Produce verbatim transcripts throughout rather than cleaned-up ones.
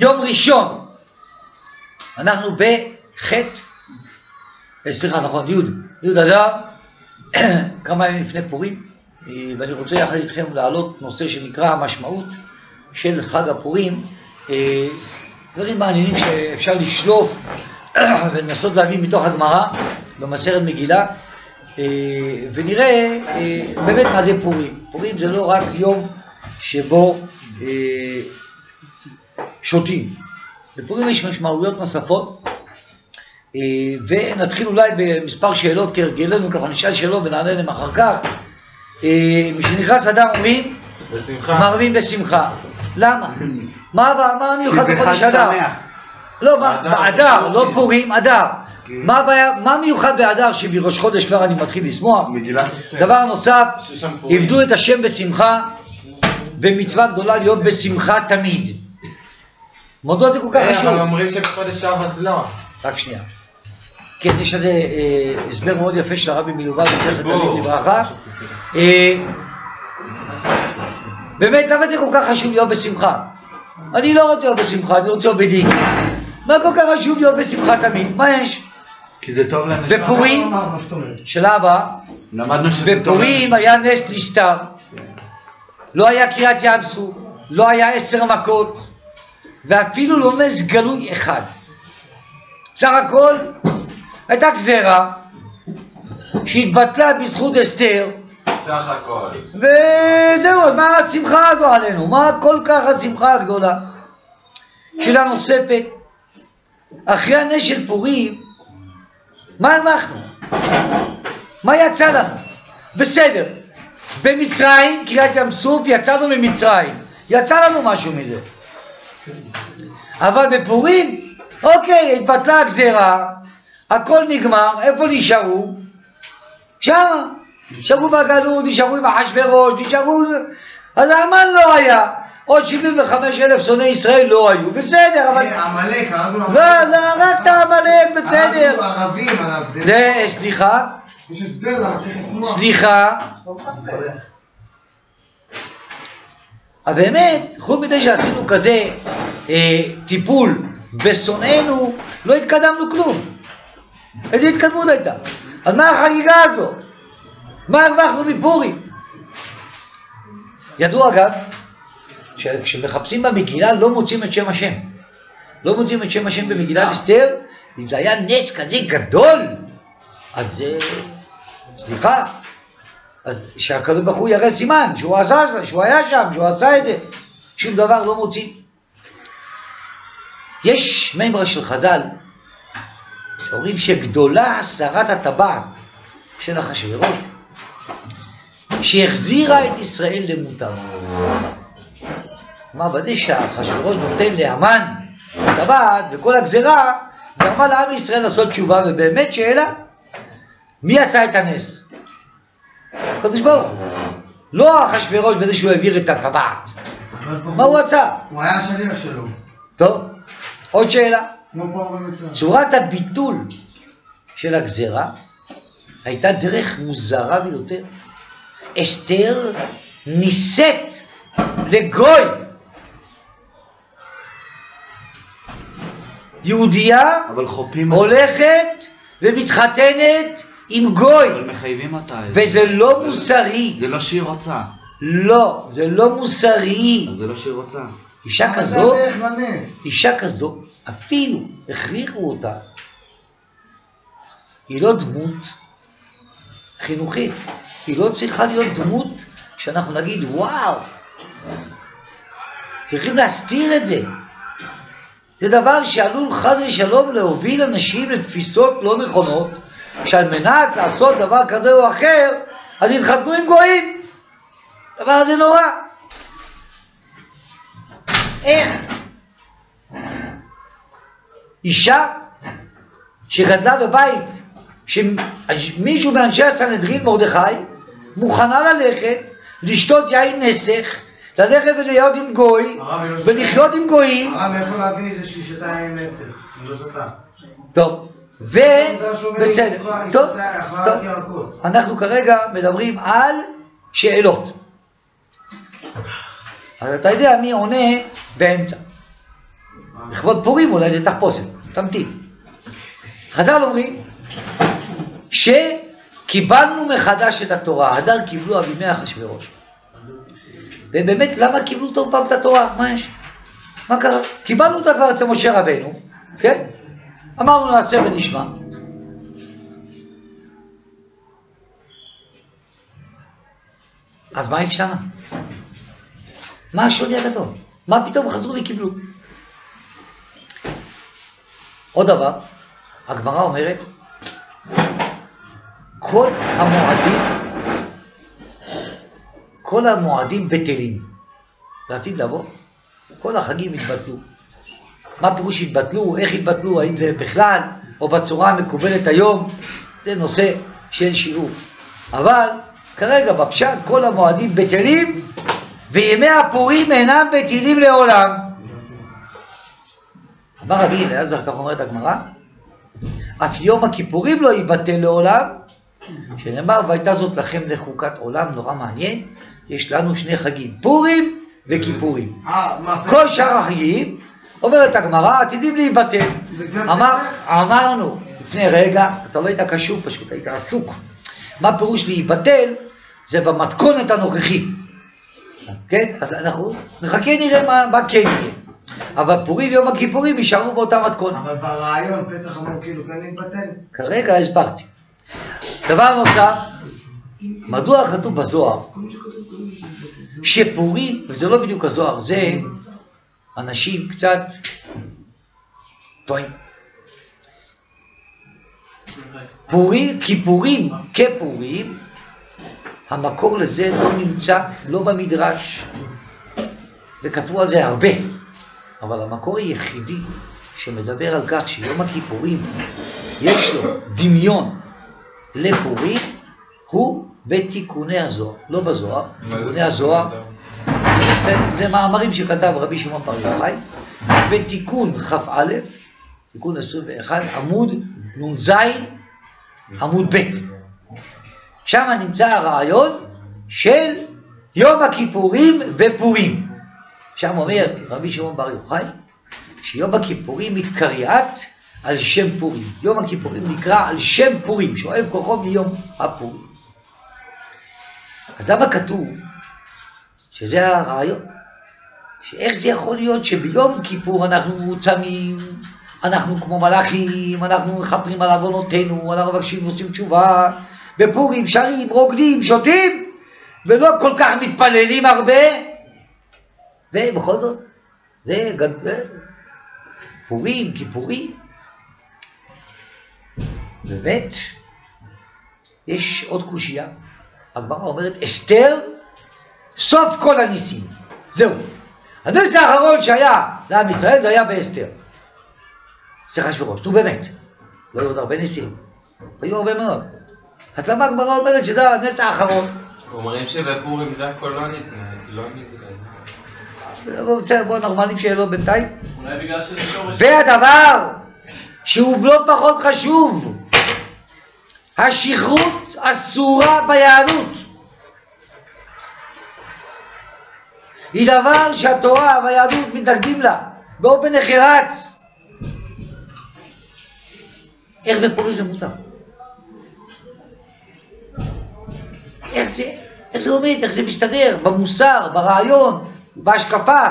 יום ראשון, אנחנו בחטא, סליחה, נכון, יוד, יוד אדר, כמה ימים לפני פורים, ואני רוצה יחד איתכם להעלות נושא שנקרא המשמעות של חג הפורים, דברים מעניינים שאפשר לשלוף ולנסות להביא מתוך הגמרא במסכת מגילה, ונראה באמת מה זה פורים. פורים זה לא רק יום שבו שותים. בפורים יש משמעויות נוספות, ונתחיל אולי במספר שאלות כהרגלנו, ככה נשאל שאלות ונענה להם אחר כך. משנכנס אדר אומרים, מרבים בשמחה. למה? מה המיוחד בחודש אדר? לא, באדר, לא פורים, אדר. מה מיוחד באדר שבראש חודש כבר אני מתחיל לשמוח? דבר נוסף, עבדו את השם בשמחה, ומצווה גדולה להיות בשמחה תמיד. מדוע זה כל כך חשוב? אבל אומרים שבחודש אב אז לא. רק שנייה. כן, יש לזה הסבר מאוד יפה של הרבי מלובב זכר צדיק לברכה. באמת, למה זה כל כך חשוב להיות בשמחה? אני לא רוצה להיות בשמחה, אני רוצה להיות בדין. מה כל כך חשוב להיות בשמחה תמיד? מה יש? כי זה טוב לאנשים. בפורים, שאלה הבאה, בפורים היה נס נסתר. לא היה קריאת ים סוף, לא היה עשר מכות, ואפילו לא נס גלוי אחד. סך הכל הייתה גזרה שהתבטלה בזכות אסתר, סך הכל. וזהו, אז מה השמחה הזו עלינו? מה כל כך השמחה הגדולה? שאלה נוספת, אחרי הנס של פורים, מה אנחנו? מה יצא לנו? בסדר, במצרים, קריאת ים סוף, יצאנו ממצרים, יצא לנו משהו מזה. אבל בפורים, אוקיי, התבטלה הגזרה, הכל נגמר, איפה נשארו? שמה. נשארו בגלות, נשארו עם אחשוורוש, נשארו... אז האמן לא היה. עוד שבעים וחמישה אלף שונאי ישראל לא היו, בסדר, אבל... עמלק, הרגנו עמלק. לא, לא, רק את העמלק, בסדר. הרגנו ערבים, הרב זה... זה, סליחה. יש הסבר למה צריך לשמוח. סליחה. אבל באמת, חוץ מדי שעשינו כזה אה, טיפול בשונאינו, לא התקדמנו כלום. איזו התקדמות הייתה? אז מה החגיגה הזו? מה הרווחנו מפורים? ידעו אגב, כשמחפשים במגילה לא מוצאים את שם השם. לא מוצאים את שם השם במגילת אסתר, אם זה היה נס כזה גדול, אז סליחה, אז שהקדוש ברוך הוא יראה סימן, שהוא עשה, שהוא היה שם, שהוא עשה את זה, שום דבר לא מוצאים. יש מימרה של חז"ל, שאומרים שגדולה הסרת הטבעת של אחשוורוש, שהחזירה את ישראל למותם. מה בדי שאחשוורוש נותן להמן הטבעת וכל הגזרה, גרמה לעם ישראל לעשות תשובה, ובאמת שאלה, מי עשה את הנס? הקדוש ברוך הוא. לא אחשוורוש בדי שהוא העביר את הטבעת. מה הוא עשה? הוא היה השליח שלו. טוב, עוד שאלה. כמו פה במצרים. צורת הביטול של הגזרה הייתה דרך מוזרה ביותר. אסתר ניסית לגוי. יהודייה הולכת ומתחתנת עם גוי. אבל מחייבים אותה. וזה לא מוסרי. זה לא שהיא רוצה. לא, זה לא מוסרי. זה לא שהיא רוצה. אישה כזו, אישה כזו, אפילו הכריחו אותה. היא לא דמות חינוכית. היא לא צריכה להיות דמות שאנחנו נגיד וואו. צריכים להסתיר את זה. זה דבר שעלול חס ושלום להוביל אנשים לתפיסות לא נכונות, שעל מנת לעשות דבר כזה או אחר, אז יתחתנו עם גויים. דבר הזה נורא. איך? אישה שגדלה בבית, שמישהו מאנשי הסנהדרין, מרדכי, מוכנה ללכת, לשתות יין נסך, ללכת ולהיות עם גוי, ולחיות עם גויים. הרב, איפה להביא איזה שהיא שתה יין נסך? אני לא שתה. טוב, ו... בסדר, טוב, טוב. אנחנו כרגע מדברים על שאלות. אז אתה יודע מי עונה באמצע. לכבוד פורים אולי זה תחפושת, תמתין. חז"ל אומרים שקיבלנו מחדש את התורה, הדר קיבלו בימי אחשוורוש. ובאמת למה קיבלו אותו פעם את התורה? מה יש? מה קרה? קיבלנו אותה כבר אצל משה רבנו, כן? אמרנו נעשה ונשמע. אז מה השתנה? מה השוני הגדול? מה פתאום חזרו וקיבלו? עוד דבר, הגמרא אומרת, כל המועדים, כל המועדים בטלים. לעתיד לבוא, כל החגים התבטלו. מה פירוש התבטלו? איך התבטלו? האם זה בכלל או בצורה המקובלת היום? זה נושא של שיעור. אבל כרגע בפשט כל המועדים בטלים, וימי הפורים אינם בטלים לעולם. אמר רבי אליעזר, כך אומרת הגמרא, אף יום הכיפורים לא ייבטל לעולם, שנאמר והייתה זאת לכם לחוקת עולם. נורא מעניין, יש לנו שני חגים, פורים וכיפורים. כל שאר החגים, אומרת הגמרא, עתידים להיבטל. אמר, אמרנו לפני רגע, אתה לא היית קשור פשוט, היית עסוק. מה פירוש להיבטל? זה במתכונת הנוכחית. כן? אז אנחנו נחכה נראה מה, מה כן יהיה. אבל פורים ויום הכיפורים יישארו באותה מתכונת. אבל ברעיון פסח אמרו כאילו כן להתבטל. כרגע הסברתי. דבר נוסף, מדוע כתוב בזוהר שפורים, וזה לא בדיוק הזוהר, זה אנשים קצת טועים. פורים, כיפורים כפורים, המקור לזה לא נמצא, לא במדרש, וכתבו על זה הרבה, אבל המקור היחידי שמדבר על כך שיום הכיפורים יש לו דמיון לפורים, הוא בתיקוני הזוהר, לא בזוהר, תיקוני הזוהר, זה מאמרים שכתב רבי שמעון בר יוחאי, בתיקון כ"א, תיקון עשרים ואחת, עמוד נ"ז, עמוד ב'. שם נמצא הרעיון של יום הכיפורים ופורים. שם אומר רבי שמעון בר יוחאי, שיום הכיפורים מתקריאת על שם פורים. יום הכיפורים נקרא על שם פורים, שואב כוחו מיום הפורים. אז למה כתוב שזה הרעיון? שאיך זה יכול להיות שביום כיפור אנחנו צמים, אנחנו כמו מלאכים, אנחנו מחפרים על עוונותינו, אנחנו מבקשים ועושים תשובה, בפורים שרים, רוקדים, שותים, ולא כל כך מתפללים הרבה, ובכל זאת, זה גדול, פורים, כיפורים. באמת, יש עוד קושיה, הגמרא אומרת, אסתר, סוף כל הניסים. זהו. הנס האחרון שהיה לעם ישראל, זה היה באסתר. זה אחשוורוש, נו באמת. לא היו עוד הרבה ניסים. היו הרבה מאוד. אז למה הגמרא אומרת שזה הנס האחרון? אומרים שבפורים זה הכל לא נתנה, לא נתנה. בסדר, בואו נורמלים שיהיה לו בינתיים. אולי בגלל שזה שורש... והדבר שהוא לא פחות חשוב, השכרות אסורה ביהדות. היא דבר שהתורה והיהדות מתנגדים לה באופן נחרץ. איך בפורים זה מותר? איך זה, איך זה עומד, איך זה מסתדר במוסר, ברעיון, בהשקפה?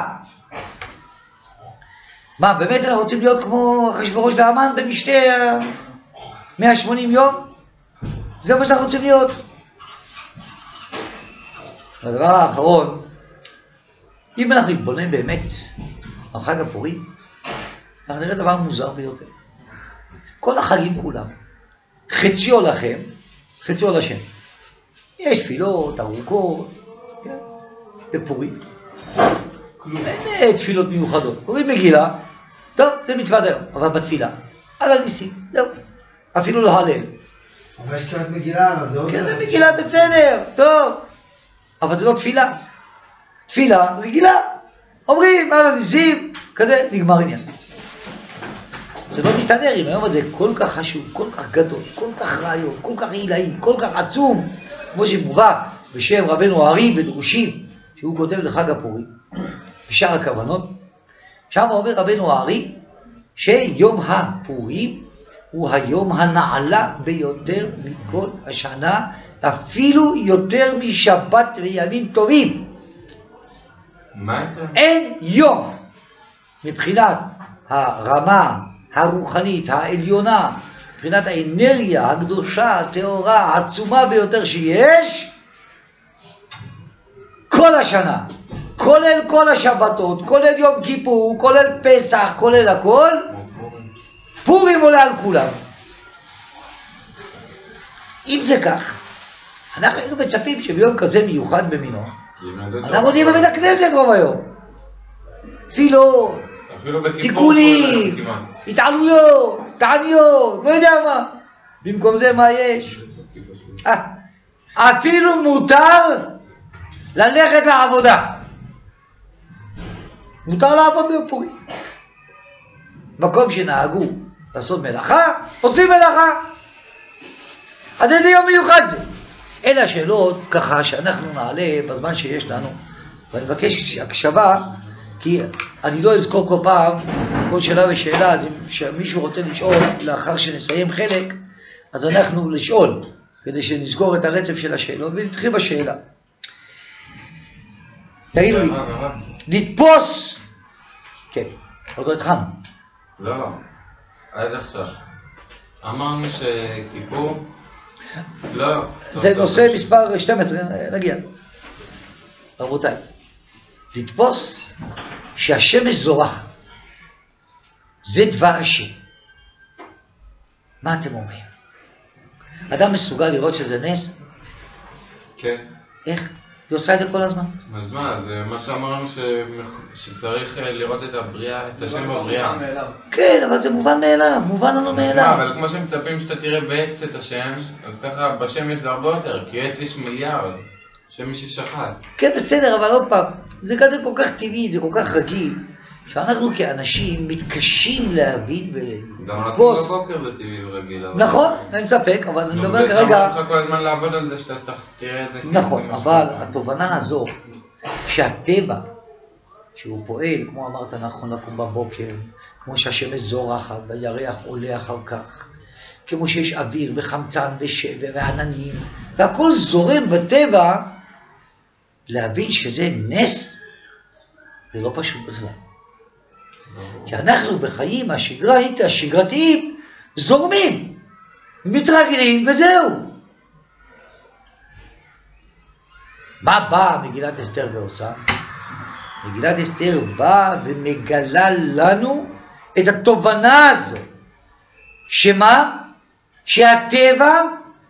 מה, באמת אנחנו רוצים להיות כמו אחשוורוש והמן במשתה מאה ושמונים יום? זה מה שאנחנו רוצים להיות. והדבר האחרון, אם אנחנו נתבונן באמת על חג הפורים, אנחנו נראה דבר מוזר ביותר. כל החגים כולם, חציו לכם, חציו לשם. יש תפילות ארוכות, כן? בפורים. אין תפילות מיוחדות. קוראים מגילה, טוב, זה מצוות היום, אבל בתפילה, על הניסים, זהו. אפילו לא הלל. אבל יש קריאת מגילה, זה עוד... כן, זה מגילה בסדר, טוב. אבל זה לא תפילה. תפילה רגילה. אומרים, על הניסים, כזה, נגמר עניין. זה לא מסתדר עם היום הזה כל כך חשוב, כל כך גדול, כל כך רעיון, כל כך עילאי, כל כך עצום, כמו שמובא בשם רבנו הארי בדרושים, שהוא כותב לחג הפורים, בשאר הכוונות, שם אומר רבנו הארי, שיום הפורים הוא היום הנעלה ביותר מכל השנה, אפילו יותר משבת וימים טובים. מה זה? אין יום מבחינת הרמה הרוחנית העליונה, מבחינת האנרגיה הקדושה, הטהורה, העצומה ביותר שיש, כל השנה, כולל כל השבתות, כולל יום כיפור, כולל פסח, כולל הכל, פורים עולה על כולם. אם זה כך, אנחנו היינו מצפים שביום כזה מיוחד במינו, אנחנו נהיה בבית הכנסת רוב היום. תפילות, תיקונים, התעלויות, תעניות, לא יודע מה. במקום זה מה יש? אפילו מותר ללכת לעבודה. מותר לעבוד ביום פורים. מקום שנהגו לעשות מלאכה, עושים מלאכה. אז איזה יום מיוחד זה? אלה השאלות ככה שאנחנו נעלה בזמן שיש לנו, ואני מבקש הקשבה, כי אני לא אזכור כל פעם כל שאלה ושאלה, אז אם מישהו רוצה לשאול לאחר שנסיים חלק, אז אנחנו לשאול, כדי שנזכור את הרצף של השאלות, ונתחיל בשאלה. תגידו לי, לתפוס, כן, עוד לא התחלנו. לא, עד עכשיו. אמרנו שכיפור, לא. זה נושא מספר שתים עשרה, נגיע. רבותיי, לתפוס שהשמש זורחת, זה דבר השם. מה אתם אומרים? אדם מסוגל לראות שזה נס? כן. איך? היא עושה את זה כל הזמן. אז מה, זה מה שאמרנו שצריך לראות את הבריאה, את השם בבריאה. כן, אבל זה מובן מאליו, מובן לנו מאליו. אבל כמו שמצפים שאתה תראה בעץ את השם, אז ככה בשם יש זה הרבה יותר, כי עץ יש מיליארד, שם מי ששחט. כן, בסדר, אבל עוד פעם, זה כזה כל כך טבעי, זה כל כך רגיל, שאנחנו כאנשים מתקשים להבין ולתפוס. גם אנחנו בבוקר זה טבעי ורגיל. נכון, אין ספק, אבל אני מדבר כרגע... אמרנו לך כל הזמן לעבוד על זה שאתה תראה את זה. נכון, אבל התובנה הזו, שהטבע, שהוא פועל, כמו אמרת, נכון לקום בבוקר, כמו שהשמש זורחת והירח עולה אחר כך, כמו שיש אוויר וחמצן ושבר ועננים, והכל זורם בטבע, להבין שזה נס, זה לא פשוט בכלל. כי אנחנו בחיים השגרתיים, השגרתיים זורמים, מתרגלים וזהו. מה באה מגילת אסתר ועושה? מגילת אסתר באה ומגלה לנו את התובנה הזו. שמה? שהטבע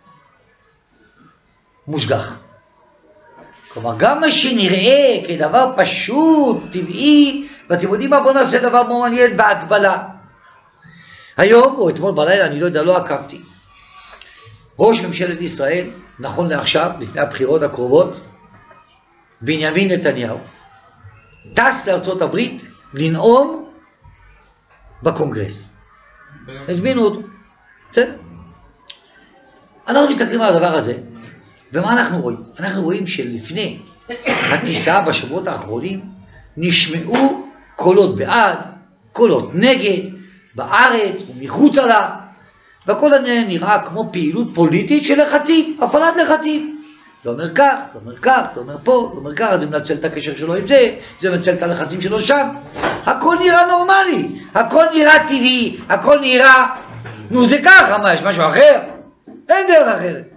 מושגח. כלומר, גם מה שנראה כדבר פשוט, טבעי, ואתם יודעים מה? בואו נעשה דבר מאוד מעניין בהקבלה. היום, או אתמול בלילה, אני לא יודע, לא עקבתי. ראש ממשלת ישראל, נכון לעכשיו, לפני הבחירות הקרובות, בנימין נתניהו, טס לארצות הברית לנאום בקונגרס. הזמינו אותו. בסדר? אנחנו מסתכלים על הדבר הזה, ומה אנחנו רואים? אנחנו רואים שלפני הטיסה בשבועות האחרונים, נשמעו קולות בעד, קולות נגד, בארץ ומחוץ לה, והכל נראה כמו פעילות פוליטית של לחצים, הפעלת לחצים. זה אומר כך, זה אומר כך, זה אומר פה, זה אומר כך, זה מנצל את הקשר שלו עם זה, זה מנצל את הלחצים שלו שם. הכל נראה נורמלי, הכל נראה טבעי, הכל נראה, נו זה ככה, מה, יש משהו אחר? אין דרך אחרת.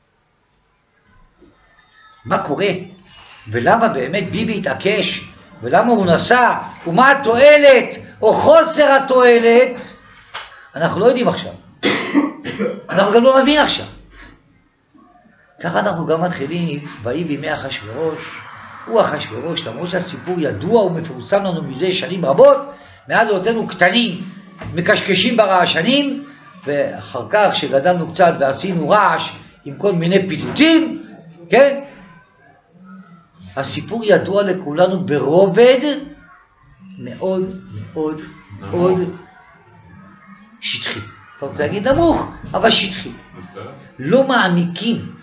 מה קורה? ולמה באמת ביבי התעקש? ולמה הוא נסע? ומה התועלת או חוסר התועלת? אנחנו לא יודעים עכשיו. אנחנו גם לא נבין עכשיו. ככה אנחנו גם מתחילים, ויהי בימי אחשוורוש, הוא אחשוורוש, למרות שהסיפור ידוע ומפורסם לנו מזה שנים רבות, מאז אותנו קטנים, מקשקשים ברעשנים, ואחר כך שגדלנו קצת ועשינו רעש עם כל מיני פיתוצים, כן? הסיפור ידוע לכולנו ברובד מאוד מאוד מאוד שטחי. אתה רוצה להגיד נמוך, אבל שטחי. לא מעמיקים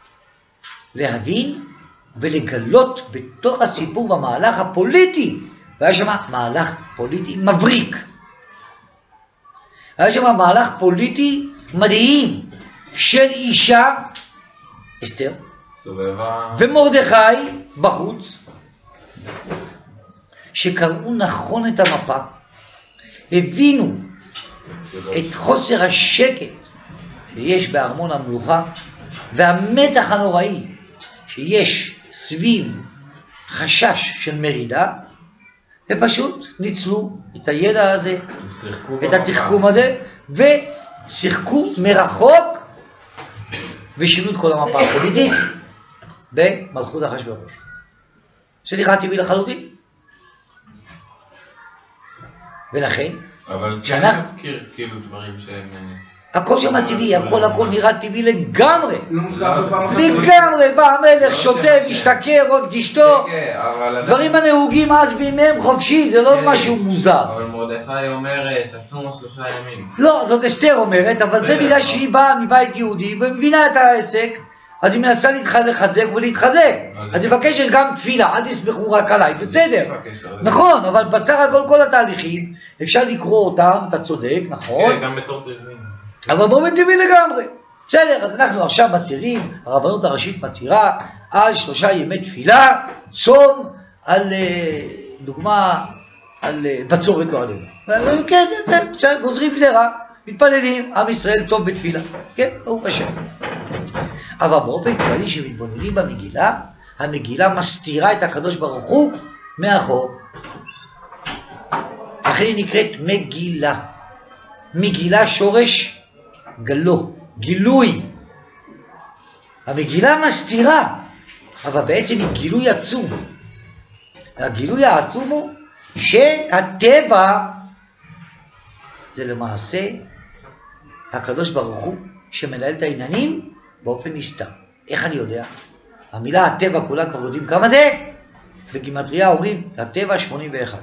להבין ולגלות בתוך הסיפור במהלך הפוליטי והיה שם מהלך פוליטי מבריק. היה שם מהלך פוליטי מדהים של אישה, אסתר, סובבה. ומרדכי בחוץ, שקראו נכון את המפה, הבינו את חוסר השקט שיש בארמון המלוכה, והמתח הנוראי שיש סביב חשש של מרידה, ופשוט ניצלו את הידע הזה, את התחכום הזה, ושיחקו מרחוק, ושינו את כל המפה הפוליטית במלכות אחשוורוש. זה נראה טבעי לחלוטין. ולכן, אבל כן שאנחנו- נזכיר כאילו דברים שהם... הכל שם טבעי, הכל הכל נראה טבעי לגמרי. לא מוזכר בפעם אחת. לגמרי, בא המלך, לא שותה, שם, משתכר, רואה את אשתו. כן, אבל... דברים הנהוגים אז בימיהם חופשי, זה לא כן. משהו מוזר. אבל מרדכי אומר, תצומו שלושה ימים. לא, זאת אסתר אומרת, אבל זה בסדר, בגלל לא. שהיא באה מבית יהודי ומבינה את העסק, אז היא מנסה להתח- לחזק ולהתחזק. אז אז היא זה- מבקשת גם תפילה, אל תסמכו רק עליי, בסדר. בקשר לזה. נכון, אבל בסך הכל כל התהליכים, אפשר לקרוא אותם, אתה צודק, נכון, כן, גם בתור תרמין. אבל אבל באופן טבעי לגמרי. בסדר, אז אנחנו עכשיו מצהירים, הרבנות הראשית מצהירה על שלושה ימי תפילה, צום, על אה, דוגמה, על אה, בצורת לא עלינו. כן, זה, זה, בסדר, גוזרים גזירה, מתפללים, עם ישראל טוב בתפילה. כן, ברוך השם. אבל באופן כללי שמתבוננים במגילה, המגילה מסתירה את הקדוש ברוך הוא מאחור. לכן היא נקראת מגילה. מגילה שורש גלו, גילוי. המגילה מסתירה, אבל בעצם היא גילוי עצום. הגילוי העצום הוא שהטבע זה למעשה הקדוש ברוך הוא שמנהל את העניינים באופן נסתר. איך אני יודע? המילה הטבע כולה כבר יודעים כמה זה? בגימטריה אומרים הטבע שמונים ואחת.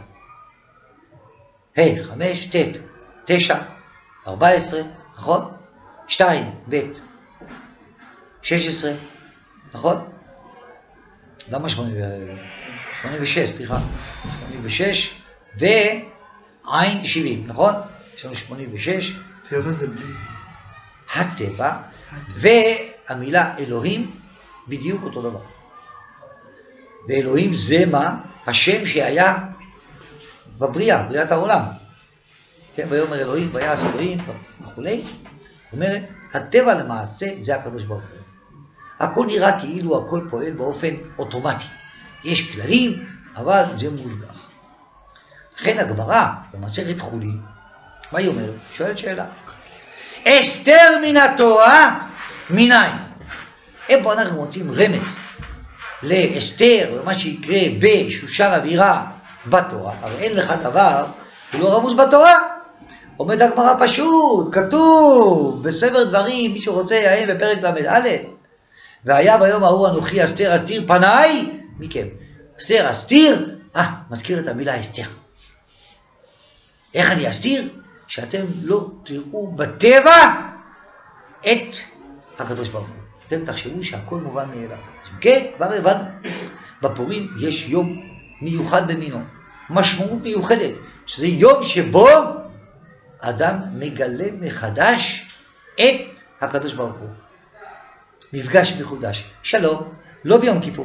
ה' חמש, ט', תשע, ארבע עשרה, נכון? שתיים, ב', שש עשרה, נכון? למה שמונים ושש, סליחה, שמונים ושש, ועין שבעים, נכון? יש לנו שמונים ושש, טבע זה בלי. הטבע, והמילה אלוהים בדיוק אותו דבר. ואלוהים זה מה? השם שהיה בבריאה, בריאת העולם. כן, ויאמר אלוהים, ויעש אלוהים וכולי. זאת אומרת, הטבע למעשה זה הקדוש ברוך הוא. הכל נראה כאילו הכל פועל באופן אוטומטי. יש כללים, אבל זה מושגח. לכן הגמרא במסכת חולין, מה היא אומרת? שואלת שאלה. אסתר מן התורה, מניין? איפה אנחנו מוצאים רמז לאסתר ומה שיקרה בשושן הבירה בתורה? הרי אין לך דבר, הוא לא רמוז בתורה. אומרת הגמרא פשוט, כתוב בספר דברים, מי שרוצה יעיין בפרק למד א', והיה ביום ההוא אנוכי אסתר אסתיר פניי מכם. אסתר אסתיר, אה, מזכיר את המילה אסתר. איך אני אסתיר? שאתם לא תראו בטבע את הקדוש ברוך הוא. אתם תחשבו שהכל מובן מאליו. כן, כבר הבנו. בפורים יש יום מיוחד במינו, משמעות מיוחדת, שזה יום שבו אדם מגלה מחדש את הקדוש ברוך הוא. מפגש מחודש. שלום, לא ביום כיפור.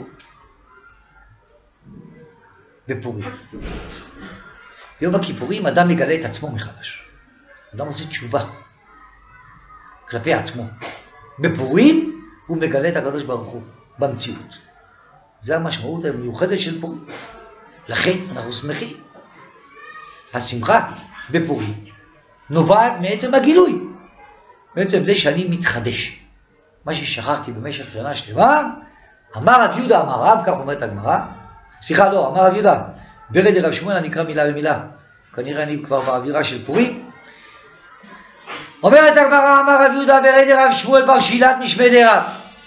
בפורים. ביום הכיפורים אדם מגלה את עצמו מחדש. אדם עושה תשובה כלפי עצמו. בפורים הוא מגלה את הקדוש ברוך הוא במציאות. זה המשמעות המיוחדת של פורים. לכן אנחנו שמחים. השמחה בפורים נובעת מעצם הגילוי. בעצם זה שאני מתחדש. מה ששכחתי במשך שנה שלמה, אמר רב יהודה, אמר רב, כך אומרת הגמרא, סליחה לא, אמר רב יהודה, ברד רב שמואל אני אקרא מילה במילה, כנראה אני כבר באווירה של פורים. אומרת הגמרא, אמר רב יהודה ברד רב שמואל בר שילת משמי דרב.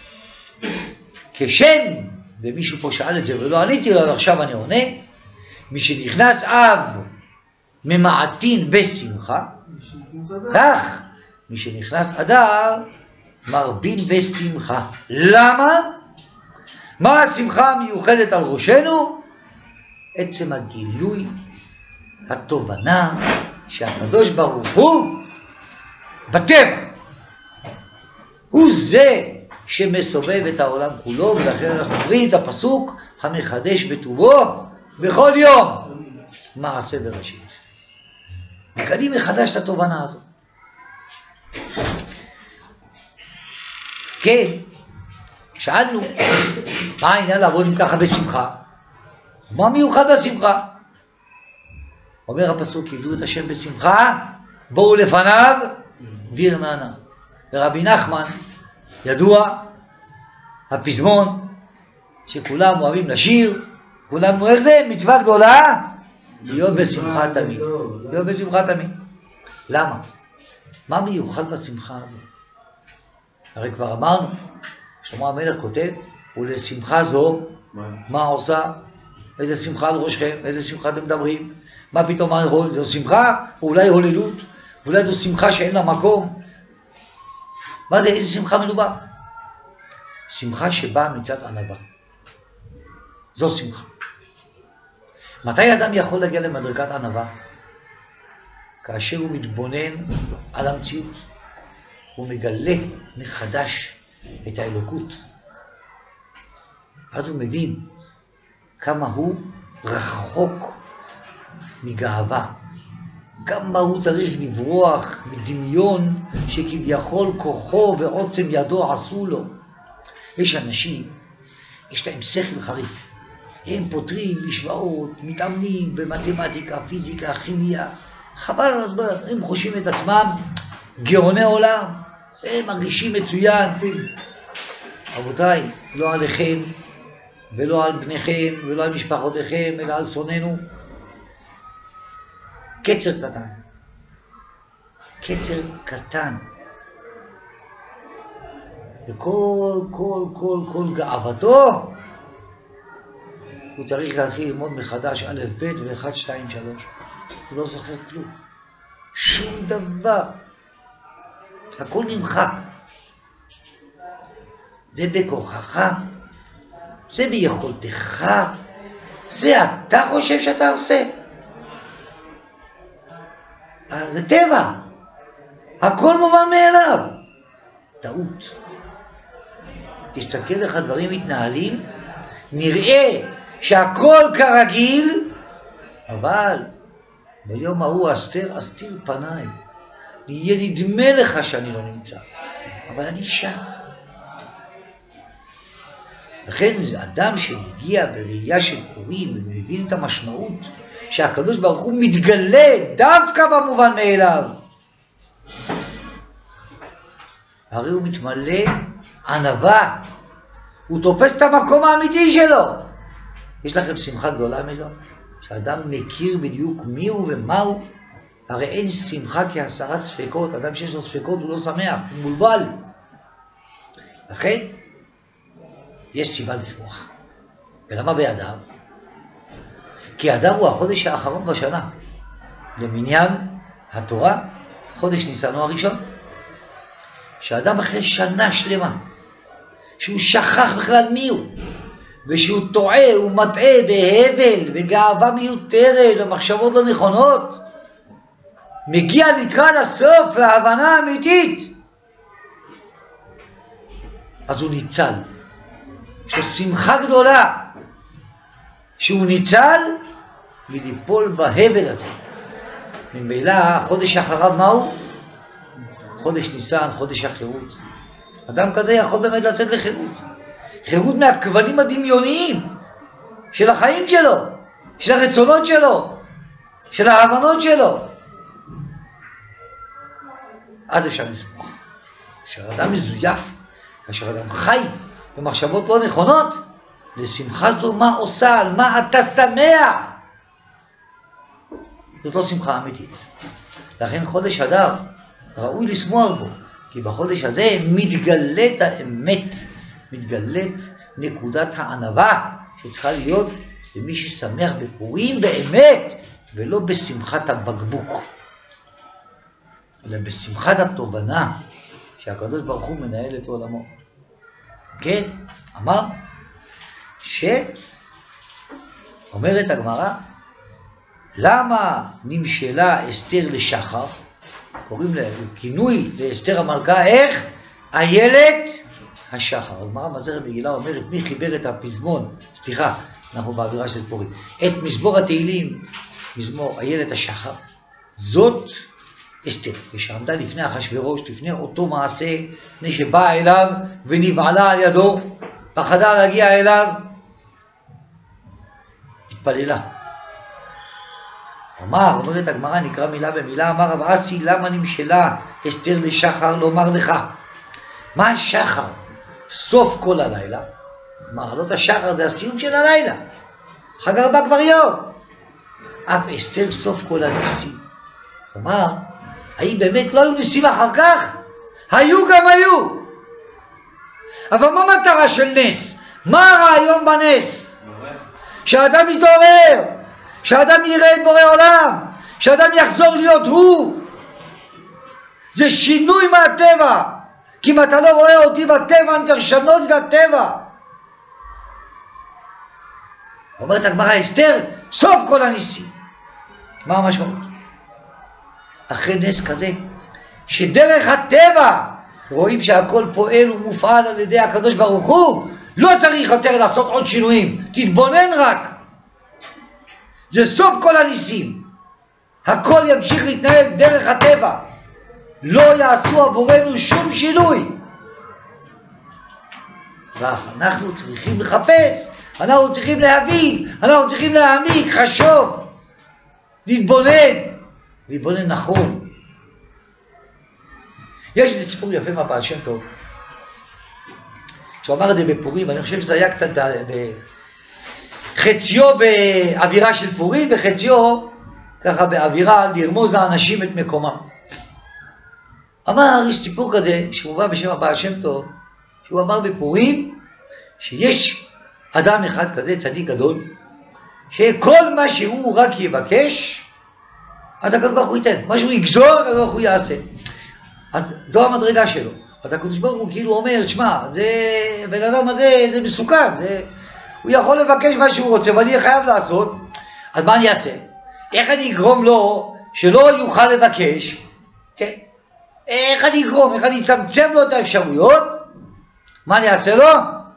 כשם, ומישהו פה שאל את זה ולא עניתי לו, עכשיו אני עונה, מי שנכנס אב ממעטין בשמחה, כך מי שנכנס אדר מרבין בשמחה. למה? מה השמחה המיוחדת על ראשנו? עצם הגילוי, התובנה שהקדוש ברוך הוא בטבע הוא זה שמסובב את העולם כולו, ולכן אנחנו אומרים את הפסוק המחדש בטובו בכל יום מעשה בראשית. מקדים מחדש את התובנה הזאת. כן, שאלנו מה העניין לעבוד עם ככה בשמחה? מה מיוחד בשמחה? אומר הפסוק, עבדו את השם בשמחה, בואו לפניו וירננה. ורבי נחמן ידוע, הפזמון שכולם אוהבים לשיר, כולם איך זה מצווה גדולה להיות בשמחה תמיד. להיות בשמחה תמיד. למה? מה מיוחד בשמחה הזאת? הרי כבר אמרנו, שלמה המלך כותב, ולשמחה זו, מה עושה? איזה שמחה על ראשכם, איזה שמחה אתם מדברים? מה פתאום מה יכול? זו שמחה, או אולי הוללות, אולי זו שמחה שאין לה מקום. מה זה, איזה שמחה מדובר? שמחה שבאה מצד ענווה. זו שמחה. מתי אדם יכול להגיע למדרגת ענווה? כאשר הוא מתבונן על המציאות. הוא מגלה מחדש את האלוקות. אז הוא מבין כמה הוא רחוק מגאווה. כמה הוא צריך לברוח מדמיון שכביכול כוחו ועוצם ידו עשו לו. יש אנשים, יש להם שכל חריף. הם פותרים משוואות, מתאמנים במתמטיקה, פיזיקה, כימיה. חבל על הזמן, הם חושבים את עצמם גאוני עולם. הם מרגישים מצוין. רבותיי, לא עליכם ולא על בניכם ולא על משפחותיכם אלא על שונאינו. קצר קטן. קצר קטן. וכל, כל, כל, כל גאוותו הוא צריך להתחיל ללמוד מחדש א' ב' ו-אחת, שתיים, שלוש. הוא לא זוכר כלום. שום דבר. הכל נמחק. זה בכוחך, זה ביכולתך, זה אתה חושב שאתה עושה. זה טבע. הכל מובן מאליו. טעות. תסתכל איך הדברים מתנהלים, נראה שהכל כרגיל, אבל ביום ההוא אסתר אסתיר פניי. יהיה נדמה לך שאני לא נמצא, אבל אני שם. לכן אדם שמגיע בראייה של פורים ומבין את המשמעות שהקדוש ברוך הוא מתגלה דווקא במובן מאליו, הרי הוא מתמלא ענווה, הוא תופס את המקום האמיתי שלו. יש לכם שמחה גדולה מזו? שאדם מכיר בדיוק מי הוא ומה הוא. הרי אין שמחה כהסרת ספקות. אדם שיש לו ספקות הוא לא שמח, הוא מולבל. לכן יש סיבה לשמוח. ולמה באדר? כי אדר הוא החודש האחרון בשנה. למניין התורה, חודש ניסנו הראשון. שאדם אחרי שנה שלמה, שהוא שכח בכלל מי הוא, ושהוא טועה, הוא מטעה בהבל, בגאווה מיותרת, במחשבות לא נכונות, מגיע לקראת הסוף להבנה האמיתית, אז הוא ניצל. יש לו שמחה גדולה שהוא ניצל מליפול בהבל הזה. ממילא החודש אחריו מהו? חודש ניסן, חודש החירות. אדם כזה יכול באמת לצאת לחירות. חירות מהכוונים הדמיוניים של החיים שלו, של הרצונות שלו, של ההבנות שלו. אז אפשר לשמוח. כאשר אדם מזויף, כאשר אדם חי במחשבות לא נכונות, לשמחה זו מה עושה, על מה אתה שמח. זאת לא שמחה אמיתית. לכן חודש אדר ראוי לשמוח בו, כי בחודש הזה מתגלית האמת, מתגלית נקודת הענווה שצריכה להיות למי ששמח בפורים באמת, ולא בשמחת הבקבוק, אלא בשמחת התובנה שהקדוש ברוך הוא מנהל את עולמו. כן, אמר אומרת הגמרא, למה נמשלה אסתר לשחר? קוראים לה, כינוי לאסתר המלכה, איך? איילת השחר. הגמרא במסכת מגילה אומרת, מי חיבר את הפזמון, סליחה, אנחנו באווירה של פורים, את מזמור התהילים, מזמור איילת השחר, זאת אסתר, ושעמדה לפני אחשוורוש, לפני אותו מעשה, לפני שבאה אליו ונבעלה על ידו, פחדה להגיע אליו, התפללה. אמר, אומרת הגמרא, נקרא מילה במילה, אמר רב אסי, למה נמשלה אסתר לשחר לומר לך? מה השחר? סוף כל הלילה. מעלות השחר זה הסיום של הלילה. חג ארבע כבר יום. אף אסתר סוף כל הניסים. כלומר, האם באמת לא היו ניסים אחר כך? היו גם היו. אבל מה מטרה של נס? מה הרעיון בנס? שהאדם יתעורר, שהאדם יראה את בורא עולם, שהאדם יחזור להיות הוא. זה שינוי מהטבע. כי אם אתה לא רואה אותי בטבע, אני צריך לשנות את הטבע. אומרת הגמרא, אסתר, סוף כל הניסים. מה המשמעות? אחרי נס כזה, שדרך הטבע רואים שהכל פועל ומופעל על ידי הקדוש ברוך הוא, לא צריך יותר לעשות עוד שינויים, תתבונן רק. זה סוף כל הניסים. הכל ימשיך להתנהל דרך הטבע. לא יעשו עבורנו שום שינוי. ואנחנו צריכים לחפש, אנחנו צריכים להבין, אנחנו צריכים להעמיק, חשוב, להתבונן, להתבונן נכון. יש איזה סיפור יפה מהבעל שם טוב, שהוא אמר את זה בפורים, אני חושב שזה היה קצת בחציו באווירה של פורים, וחציו ככה באווירה לרמוז לאנשים את מקומם. אמר, יש סיפור כזה, שהוא בא בשם הבעל שם טוב, שהוא אמר בפורים, שיש אדם אחד כזה, צדיק גדול, שכל מה שהוא רק יבקש, אז הקדוש ברוך הוא ייתן. מה שהוא יגזור, הקדוש ברוך הוא יעשה. אז זו המדרגה שלו. אז הקדוש ברוך הוא כאילו אומר, תשמע, זה, בן אדם הזה, זה מסוכן, זה, הוא יכול לבקש מה שהוא רוצה, ואני אהיה חייב לעשות, אז מה אני אעשה? איך אני אגרום לו שלא יוכל לבקש? כן? איך אני אגרום, איך אני אצמצם לו את האפשרויות? מה אני אעשה לו?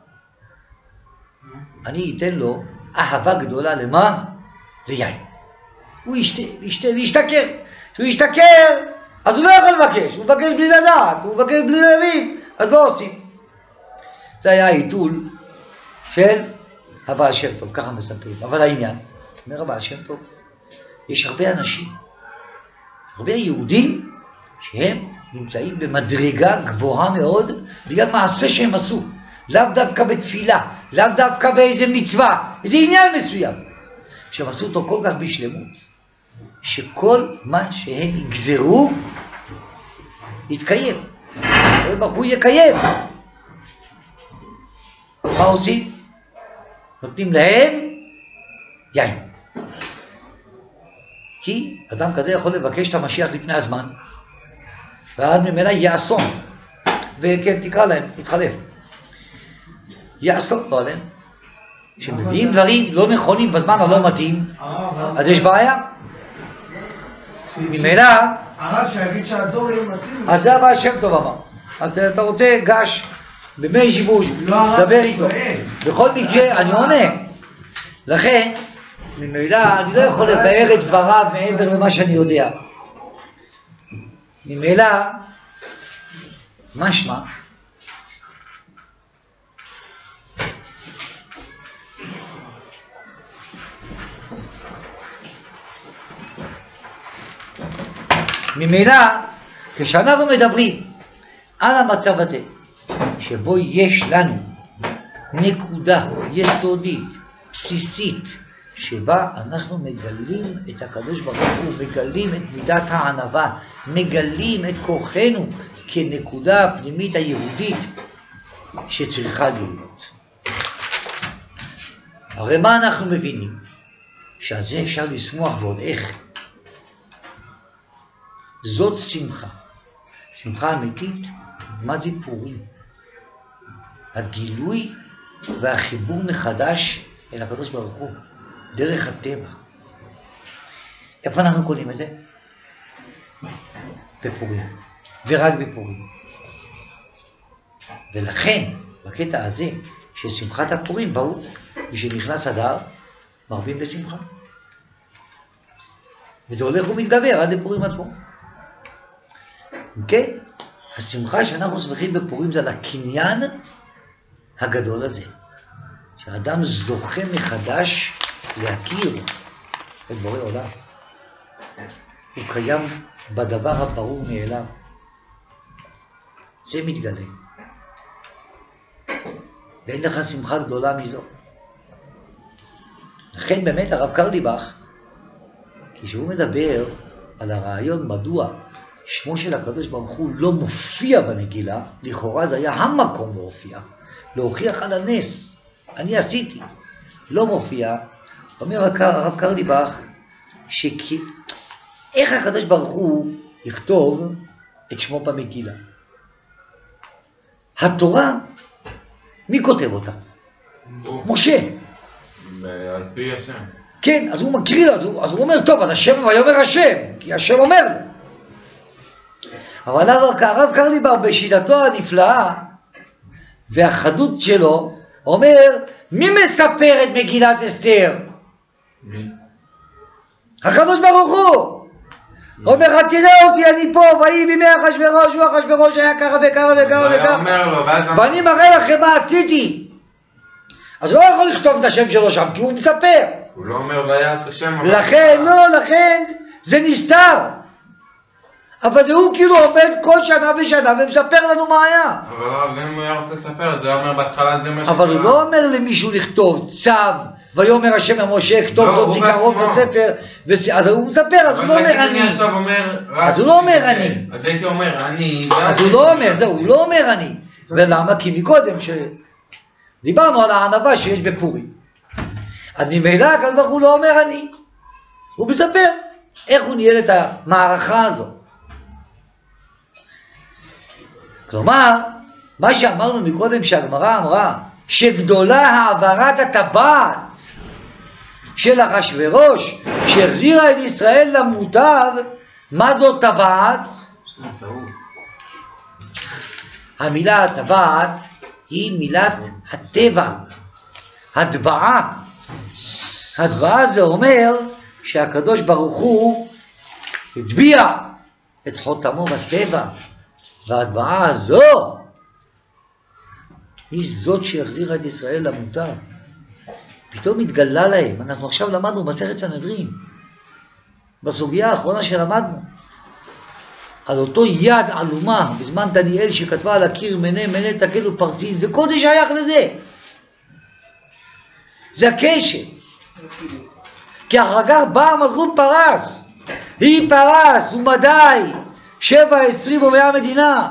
אני אתן לו אהבה גדולה למה? ליין. הוא ישתה, ישתה וישתכר. כשהוא ישתכר, אז הוא לא יכול לבקש, הוא מבקש בלי לדעת, הוא מבקש בלי להבין, אז לא עושים. זה היה העיתול של הבעל שם טוב, ככה מספרים. אבל העניין, אומר הבעל שם טוב, יש הרבה אנשים, הרבה יהודים, שהם נמצאים במדרגה גבוהה מאוד, בגלל מעשה שהם עשו. לאו דווקא בתפילה, לאו דווקא באיזה מצווה, איזה עניין מסוים. שהם עשו אותו כל כך בשלמות, שכל מה שהם יגזרו, יתקיים. הוא יקיים. מה עושים? נותנים להם יין. כי אדם כזה יכול לבקש את המשיח לפני הזמן, ועד ממילא יהיה אסון. וכן, תקרא להם, מתחלף. יהיה אסון פה עליהם. כשמביאים דברים לא נכונים בזמן הלא מתאים, אז יש בעיה. ממילא, הרב שיגיד שהדור יהיה מתאים. אז זה הבעל שם טוב אמר. אז אתה רוצה גש במי שיבוש, דבר איתו. בכל מקרה, אני עונה. לכן, ממילא, אני לא יכול לבאר את דבריו מעבר למה שאני יודע. ממילא, משמע, ממילא, כשאנחנו מדברים על המצב הזה, שבו יש לנו נקודה יסודית, בסיסית, שבה אנחנו מגלים את הקדוש ברוך הוא, מגלים את מידת הענווה, מגלים את כוחנו כנקודה הפנימית היהודית שצריכה להיות. הרי מה אנחנו מבינים? שעל זה אפשר לשמוח ועוד איך. זאת שמחה. שמחה אמיתית, מה זה פורים? הגילוי והחיבור מחדש אל הקדוש ברוך הוא. דרך הטבע. איפה אנחנו קונים את זה? בפורים. ורק בפורים. ולכן, בקטע הזה, ששמחת הפורים, ברור, ושנכנס אדר, מרבים בשמחה. וזה הולך ומתגבר עד לפורים עצמו. כן, השמחה שאנחנו שמחים בפורים זה על הקניין הגדול הזה. שהאדם זוכה מחדש להכיר את בורא עולם. הוא קיים בדבר הברור מאליו. זה מתגלה. ואין לך שמחה גדולה מזו. לכן באמת הרב קרליבך, כשהוא מדבר על הרעיון מדוע שמו של הקדוש ברוך הוא לא מופיע במגילה, לכאורה זה היה המקום להופיע, להוכיח על הנס. אני עשיתי, לא מופיע. אומר הרב קרליבך, שכי... איך הקדוש ברוך הוא יכתוב את שמו במגילה? התורה, מי כותב אותה? משה. על פי השם. כן, אז הוא מקריא לו, אז הוא, אז הוא אומר, טוב, אז השם ויאמר השם, כי השם אומר לו. אבל הרב קרליבך בשיטתו הנפלאה והחדות שלו, אומר, מי מספר את מגילת אסתר? מי? הקדוש ברוך הוא. אומר, תראה אותי, אני פה, ויהי בימי אחשוורוש, הוא אחשוורוש היה ככה וככה וככה וככה. ואני מראה לכם מה עשיתי. אז הוא לא יכול לכתוב את השם שלו שם, כי הוא מספר. הוא לא אומר ויעש השם. לכן, לא, לכן, זה נסתר. אבל זה הוא כאילו עומד כל שנה ושנה ומספר לנו מה היה. אבל לא, אם הוא היה רוצה לספר, זה אומר בהתחלה זה מה שקרה. אבל הוא לא אומר למישהו לכתוב צו, ויאמר השם למשה, כתוב זאת זיכרון בספר, אז הוא מספר, אז הוא לא אומר אני. אז הוא לא אומר אני. אז הייתי אומר אני. אז הוא לא אומר, זהו, הוא לא אומר אני. ולמה? כי מקודם שדיברנו על הענווה שיש בפורים. אז ממילא הקדוש ברוך הוא לא אומר אני. הוא מספר איך הוא ניהל את המערכה הזו. כלומר, מה שאמרנו מקודם שהגמרא אמרה, שגדולה העברת הטבעת של אחשוורוש, שהחזירה את ישראל למוטב, מה זאת טבעת? המילה הטבעת היא מילת הטבע, הטבעה. הטבעה זה אומר שהקדוש ברוך הוא הטביע את חותמו בטבע, וההטבעה הזו היא זאת שהחזירה את ישראל למוטב. פתאום התגלה להם. אנחנו עכשיו למדנו מסכת סנהדרין, בסוגיה האחרונה שלמדנו, על אותו יד עלומה בזמן דניאל שכתבה על הקיר מנה מנה תקל ופרסין. זה קודש שייך לזה, זה הקשר. כי אחר כך באה מלכות פרס, היא פרס ומדי שבע עשרים ומאה מדינה.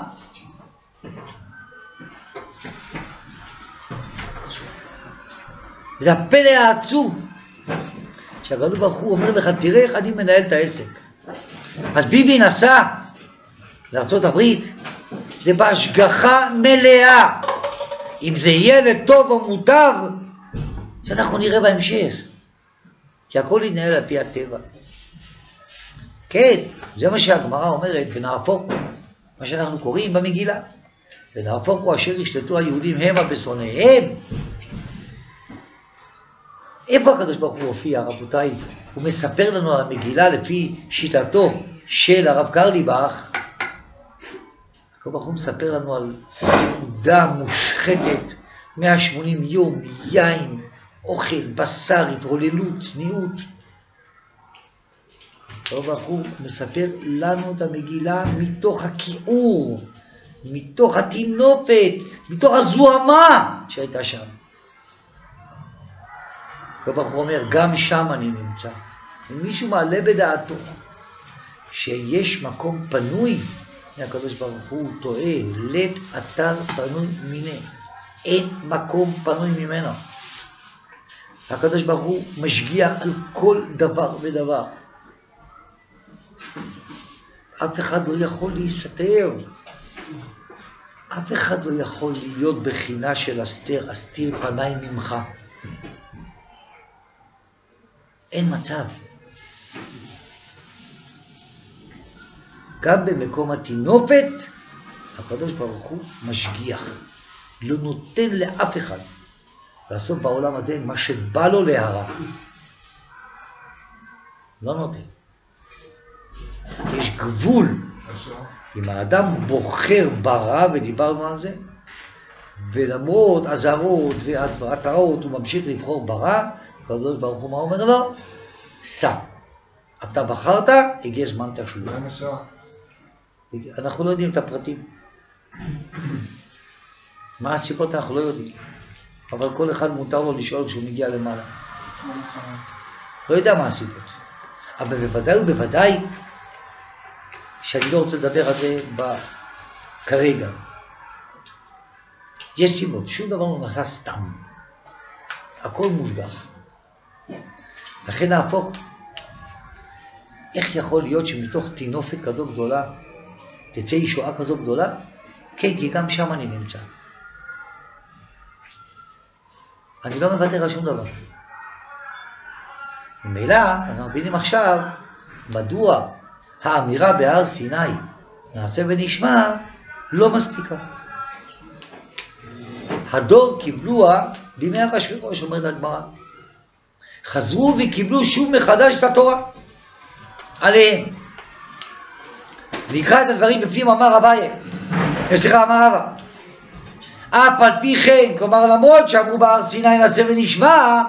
זה הפלא העצום שהקדוש ברוך הוא אומר לך, תראה איך אני מנהל את העסק. אז ביבי נסע לארצות הברית, זה בהשגחה מלאה. אם זה יהיה לטוב או מוטב, זה אנחנו נראה בהמשך, כי הכל יתנהל על פי הטבע. כן, זה מה שהגמרא אומרת, ונהפוך הוא, מה שאנחנו קוראים במגילה, ונהפוך הוא אשר ישלטו היהודים המה בשונאיהם. איפה הקדוש ברוך הוא הופיע, רבותיי? הוא מספר לנו על המגילה לפי שיטתו של הרב קרליבך. הקדוש ברוך הוא מספר לנו על סעודה מושחתת, מאה ושמונים יום, יין, אוכל, בשר, התרוללות, צניעות. הקדוש ברוך הוא מספר לנו את המגילה מתוך הכיעור, מתוך התינופת, מתוך הזוהמה שהייתה שם. הקדוש ברוך הוא אומר, גם שם אני נמצא. אם מישהו מעלה בדעתו שיש מקום פנוי, הקדוש ברוך הוא טועה, לית אתר פנוי מיני. אין מקום פנוי ממנו. הקדוש ברוך הוא משגיח על כל דבר ודבר. אף אחד לא יכול להסתר. אף אחד לא יכול להיות בחינה של אסתר, אסתיר פניי ממך. אין מצב. גם במקום התינופת, הקדוש ברוך הוא משגיח. לא נותן לאף אחד לעשות בעולם הזה מה שבא לו להרע. לא נותן. יש גבול. אם האדם בוחר ברע, ודיברנו על זה, ולמרות הזהרות והתראות הוא ממשיך לבחור ברע, הקדוש ברוך הוא מה אומר לו? סע. אתה בחרת, הגיע זמן תשלום. אנחנו לא יודעים את הפרטים. מה הסיבות אנחנו לא יודעים. אבל כל אחד מותר לו לשאול כשהוא מגיע למעלה. לא יודע מה הסיבות. אבל בוודאי ובוודאי שאני לא רוצה לדבר על זה כרגע. יש סיבות, שום דבר לא נעשה סתם. הכל מושגח. לכן נהפוך, איך יכול להיות שמתוך תינופת כזו גדולה תצא ישועה כזו גדולה? כן, כי גם שם אני נמצא. אני לא מוותר על שום דבר. ממילא, אנחנו מבינים עכשיו מדוע האמירה בהר סיני, נעשה ונשמע, לא מספיקה. הדור קיבלוה בימי אחשוורוש, אומרת הגמרא. חזרו וקיבלו שוב מחדש את התורה עליהם. ויקרא את הדברים בפנים, אמר אביי, סליחה, אמר רבא. אף על פי כן, כלומר למרות שאמרו בהר סיני נעשה ונשמע,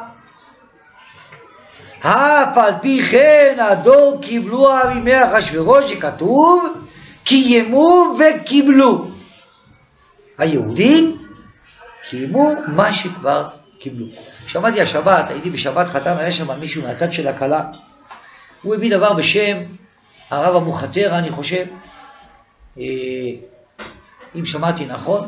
אף על פי כן הדור קיבלוה בימי אחשוורוש, שכתוב קיימו וקיבלו. היהודים קיימו מה שכבר קיבלו. שמעתי השבת, הייתי בשבת חתן, היה שם מישהו מהצד של הכלה. הוא הביא דבר בשם הרב אבוחצירא, אני חושב, אם שמעתי נכון,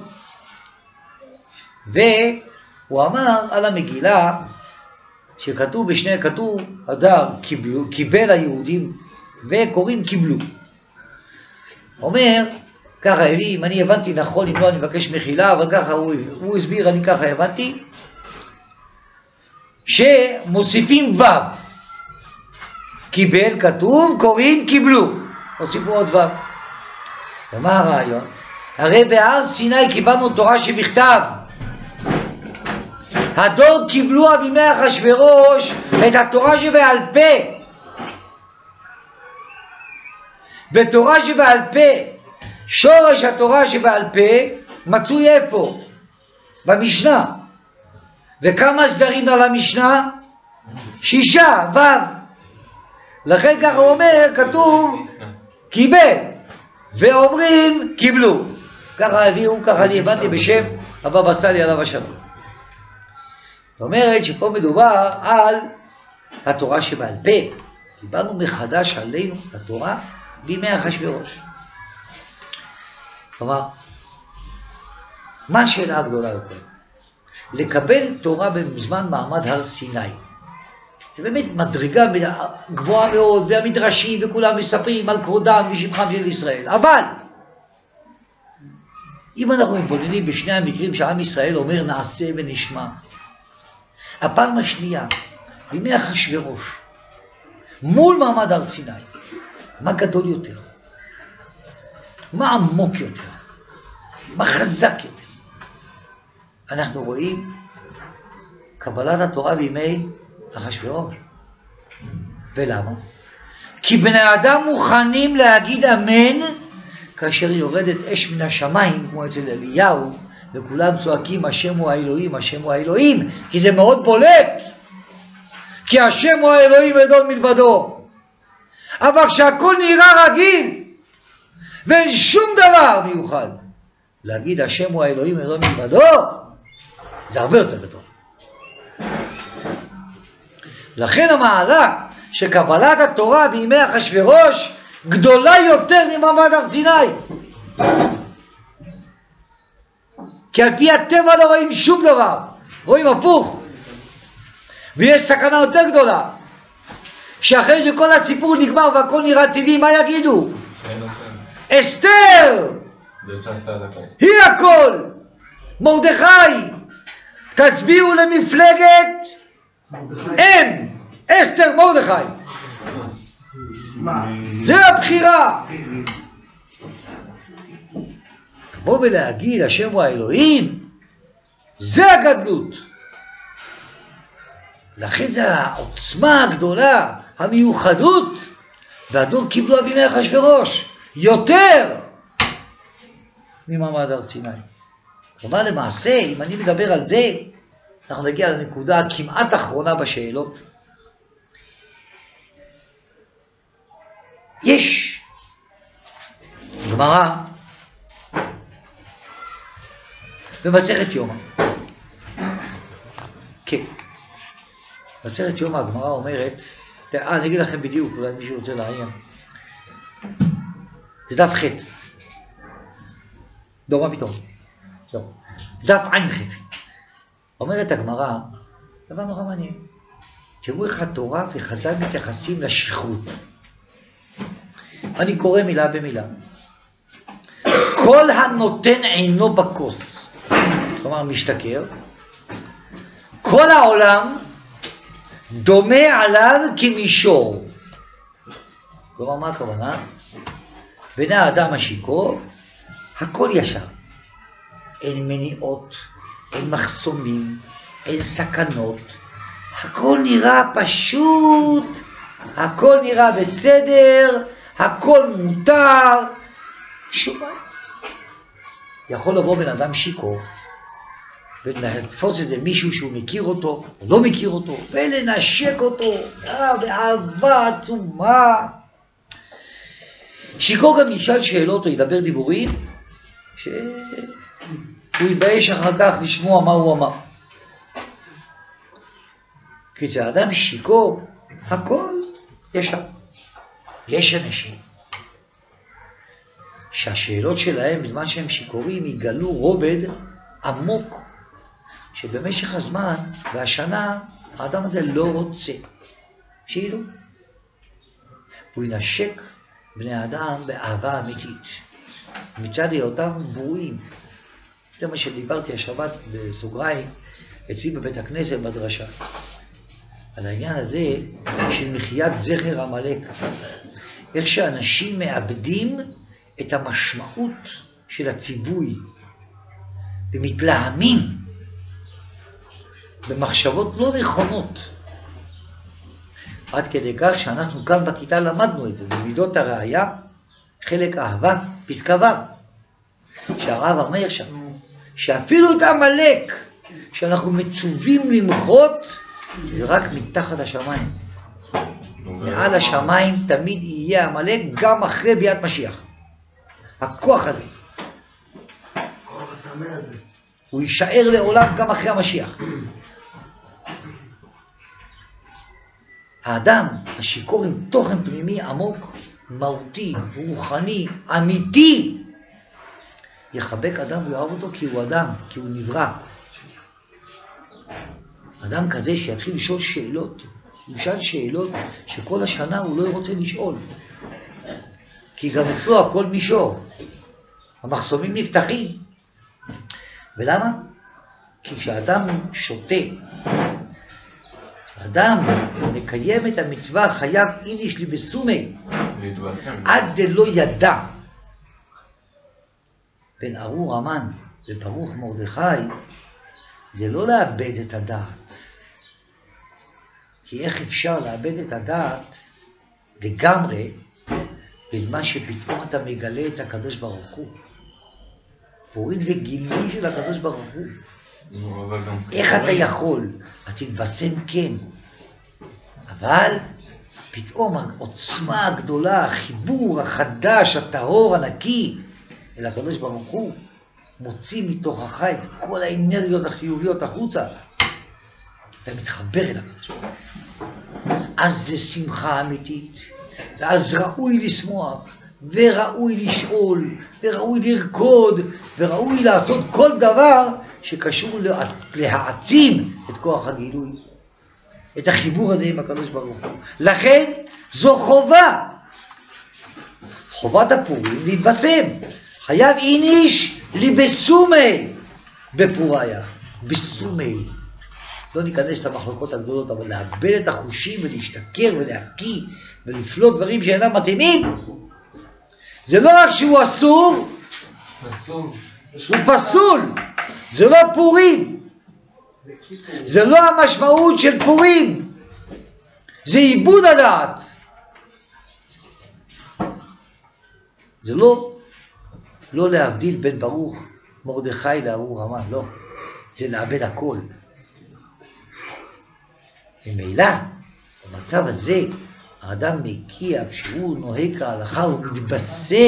והוא אמר על המגילה שכתוב בשני, כתוב הדר קיבלו, קיבל היהודים, וקוראים קיבלו. אומר ככה, אם אני הבנתי נכון, אם לא אני מבקש מחילה, אבל ככה הוא, הוא הסביר, אני ככה הבנתי, שמוסיפים ו', קיבל כתוב, קוראים קיבלו, הוסיפו עוד ו'. ומה הרעיון? הרי בהר סיני קיבלנו תורה שבכתב. הדור קיבלו בימי אחשוורוש את התורה שבעל פה. בתורה שבעל פה, שורש התורה שבעל פה מצוי איפה? במשנה. וכמה סדרים על המשנה? שישה, ו'. לכן ככה הוא אומר, כתוב קיבל, ואומרים קיבלו. ככה הביאו, ככה אני הבנתי בשם הבבא סאלי עליו השלום. זאת אומרת שפה מדובר על התורה שבעל פה. קיבלנו מחדש עלינו התורה בימי אחשוורוש. כלומר, מה השאלה הגדולה יותר? לקבל תורה בזמן מעמד הר סיני. זה באמת מדרגה גבוהה מאוד, והמדרשים וכולם מספרים על כבודם ושבחם של ישראל. אבל, אם אנחנו מתבוננים בשני המקרים שעם ישראל אומר נעשה ונשמע, הפעם השנייה, בימי אחשוורוש, מול מעמד הר סיני, מה גדול יותר? מה עמוק יותר? מה חזק יותר? אנחנו רואים קבלת התורה בימי אחשוורוש. ולמה? כי בני אדם מוכנים להגיד אמן כאשר יורדת אש מן השמיים, כמו אצל אליהו, וכולם צועקים השם הוא האלוהים, השם הוא האלוהים, כי זה מאוד בולט, כי השם הוא האלוהים גדול מלבדו. אבל כשהכל נראה רגיל ואין שום דבר מיוחד, להגיד השם הוא האלוהים גדול מלבדו, זה הרבה יותר גדול. לכן המעלה שקבלת התורה בימי אחשוורוש גדולה יותר ממעמד הר סיני. כי על פי הטבע לא רואים שום דבר, רואים הפוך. ויש סכנה יותר גדולה, שאחרי שכל הסיפור נגמר והכל נראה טבעי, מה יגידו? אסתר היא הכל. מרדכי, תצביעו למפלגת אם, אסתר מרדכי. זה הבחירה. בוא ולהגיד השם הוא האלוהים, זה הגדלות. לכן זה העוצמה הגדולה, המיוחדות, והדור קיבלו אבימי אחשוורוש יותר ממעמד הר סיני. כלומר למעשה, אם אני מדבר על זה, אנחנו נגיע לנקודה כמעט אחרונה בשאלות. יש גמרא במסכת יומא. כן. מסכת יומא הגמרא אומרת, אה, אני אגיד לכם בדיוק, אולי מישהו רוצה לעיין. זה דף ח'. לא, מה פתאום? לא. דף עין ח'. אומרת הגמרא, דבר נורא מעניין. תראו איך התורה וחז"ל מתייחסים לשכרות. אני קורא מילה במילה. כל הנותן עינו בכוס, כלומר משתכר, כל העולם דומה עליו כמישור. כלומר, מה הכוונה? בין האדם השיכור, הכל ישר. אין מניעות, אין מחסומים, אין סכנות. הכל נראה פשוט, הכל נראה בסדר, הכל מותר. שוב, יכול לבוא בן אדם שיכור, ולתפוס את זה מישהו שהוא מכיר אותו, או לא מכיר אותו, ולנשק אותו, אה, באהבה עצומה. שיכור גם ישאל שאלות או ידבר דיבורים, שהוא יתבייש אחר כך לשמוע מה הוא אמר. כי כשאדם שיכור, הכל ישר. יש אנשים שהשאלות שלהם בזמן שהם שיכורים יגלו רובד עמוק, שבמשך הזמן והשנה האדם הזה לא רוצה שידעו. הוא ינשק בני האדם באהבה אמיתית, מצד היותם ברואים. זה מה שדיברתי השבת בסוגריים אצלי בבית הכנסת בדרשה, על העניין הזה של מחיית זכר עמלק. איך שאנשים מאבדים את המשמעות של הציווי ומתלהמים במחשבות לא נכונות, עד כדי כך שאנחנו כאן בכיתה למדנו את זה במידות הראייה, חלק אהבה, פסקה ו', שהרב אומר שם שאפילו את עמלק שאנחנו מצווים למחות, זה רק מתחת השמיים. מעל השמיים תמיד יהיה עמלק גם אחרי ביאת משיח. הכוח הזה הוא יישאר לעולם גם אחרי המשיח. האדם השיכור עם תוכן פנימי עמוק, מהותי, רוחני, אמיתי, יחבק אדם ויאהב אותו כי הוא אדם, כי הוא נברא. אדם כזה שיתחיל לשאול שאלות, לשאול שאלות שכל השנה הוא לא רוצה לשאול, כי גם אצלו הכל מישור, המחסומים נפתחים. ולמה? כי כשאדם שותה, אדם מקיים את המצווה חייב איניש לי בסומי עד דלא ידע. בין ארור המן וברוך מרדכי זה לא לאבד את הדעת, כי איך אפשר לאבד את הדעת לגמרי בזמן שפתאום אתה מגלה את הקדוש ברוך הוא. פורים זה גילוי של הקדוש ברוך הוא. איך אתה יכול? אתה תתבשם כן, אבל פתאום העוצמה הגדולה, החיבור החדש, הטהור, הנקי אל הקדוש ברוך הוא, מוציא מתוכך את כל האנרגיות החיוביות החוצה. אתה מתחבר אל הקדוש ברוך הוא. אז זה שמחה אמיתית, ואז ראוי לשמוח, וראוי לשאול, וראוי לרקוד, וראוי לעשות כל דבר שקשור להעצים את כוח הגילוי, את החיבור הזה עם הקדוש ברוך הוא. לכן זו חובה, חובת הפורים להתבשם. חייב איניש לי בסומי בפוריה, בסומי. לא ניכנס למחלוקות הגדולות, אבל לאבד את החושים ולהשתכר ולהקיא ולפלוט דברים שאינם מתאימים, זה לא רק שהוא אסור, הוא פסול. זה לא פורים. זה לא המשמעות של פורים. זה עיבוד הדעת. זה לא, לא להבדיל בין ברוך מרדכי לארור המן, לא. זה לאבד הכל. ממילא, במצב הזה, האדם מגיע, כשהוא נוהג כהלכה, הוא מתבשם.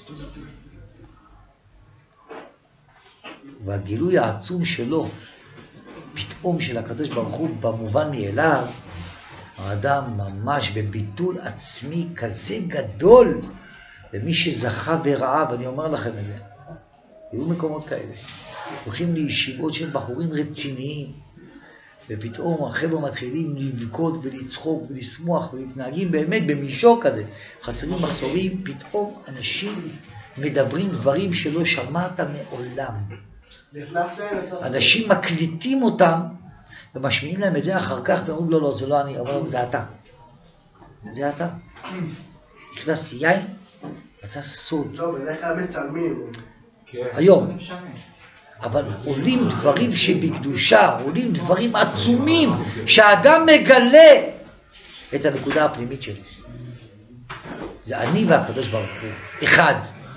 והגילוי העצום שלו, פתאום של הקדוש ברוך הוא במובן מאליו, האדם ממש בביטול עצמי כזה גדול, ומי שזכה ברעב, אני אומר לכם את זה, היו מקומות כאלה, הולכים לישיבות של בחורים רציניים, ופתאום החבר'ה מתחילים לבכות ולצחוק ולשמוח ולהתנהגים באמת במישור כזה, חסרים מחסורים, פתאום אנשים מדברים דברים שלא שמעת מעולם. אנשים מקליטים אותם ומשמיעים להם את זה אחר כך ואומרים לו, לא, זה לא אני, אבל זה אתה. זה אתה. נכנס יין, מצא סוד. לא, בדרך כלל מצלמים. היום. אבל עולים דברים שבקדושה, עולים דברים עצומים, שהאדם מגלה את הנקודה הפנימית שלי. זה אני והקדוש ברוך הוא. אחד.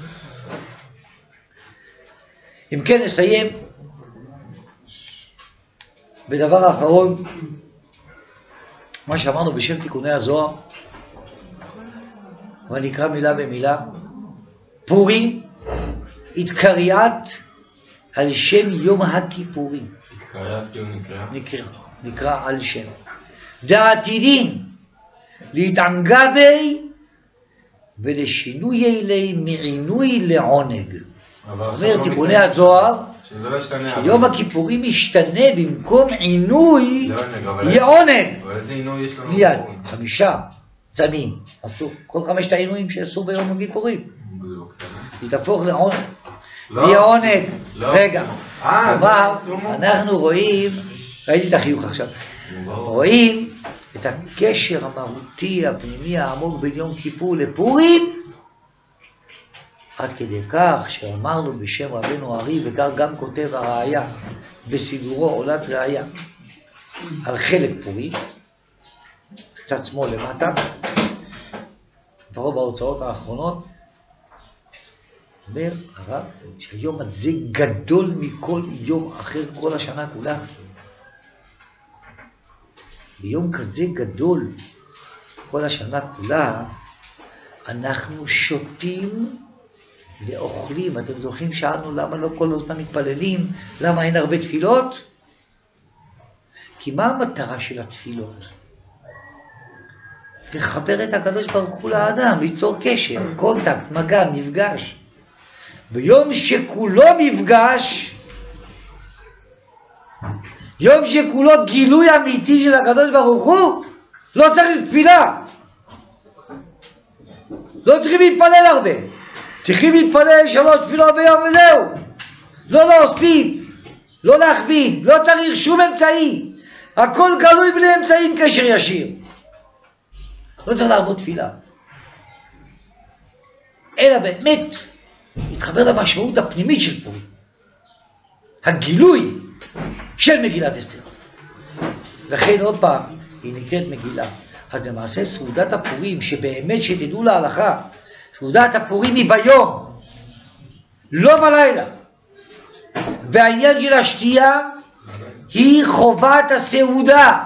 אם כן נסיים בדבר האחרון, מה שאמרנו בשם תיקוני הזוהר, אבל נקרא מילה במילה, פורים, התקריית על שם יום הכיפורים. התקריית כאילו נקרא? נקרא, נקרא על שם. דעתידין, להתענגבי ולשינוי אלי מעינוי לעונג. אומר תיקוני הזוהר, שיום הכיפורים ישתנה במקום עינוי יהיה עונג. אבל איזה עינוי יש לנו? מיד, חמישה צמים, אסור, כל חמשת העינויים שאסור ביום הכיפורים. יתהפוך לעונג. יהיה עונג. רגע, כלומר, אנחנו רואים, ראיתי את החיוך עכשיו, רואים את הקשר המהותי, הפנימי, העמוק בין יום כיפור לפורים, עד כדי כך שאמרנו בשם רבנו ארי, וכך גם כותב הראיה בסידורו עולת ראיה על חלק פורים, קצת שמאל למטה, לפחות בהוצאות האחרונות, אומר הרב שהיום הזה גדול מכל יום אחר כל השנה כולה. ביום כזה גדול כל השנה כולה אנחנו שותים ואוכלים. אתם זוכרים שאלנו למה לא כל הזמן מתפללים, למה אין הרבה תפילות? כי מה המטרה של התפילות? לחבר את הקדוש ברוך הוא לאדם, ליצור קשר, קונטקט, מגע, מפגש. ביום שכולו מפגש, יום שכולו גילוי אמיתי של הקדוש ברוך הוא, לא צריך תפילה. לא צריכים להתפלל הרבה. צריכים להתפלל שלוש תפילות ביום וזהו. לא להוסיף, לא להכביד, לא צריך שום אמצעי. הכל גלוי בלי אמצעים, קשר ישיר. לא צריך להרבות תפילה. אלא באמת להתחבר למשמעות הפנימית של פורים. הגילוי של מגילת אסתר. לכן עוד פעם, היא נקראת מגילה. אז למעשה סעודת הפורים, שבאמת שתדעו להלכה, סעודת הפורים היא ביום, לא בלילה. והעניין של השתייה היא חובת הסעודה.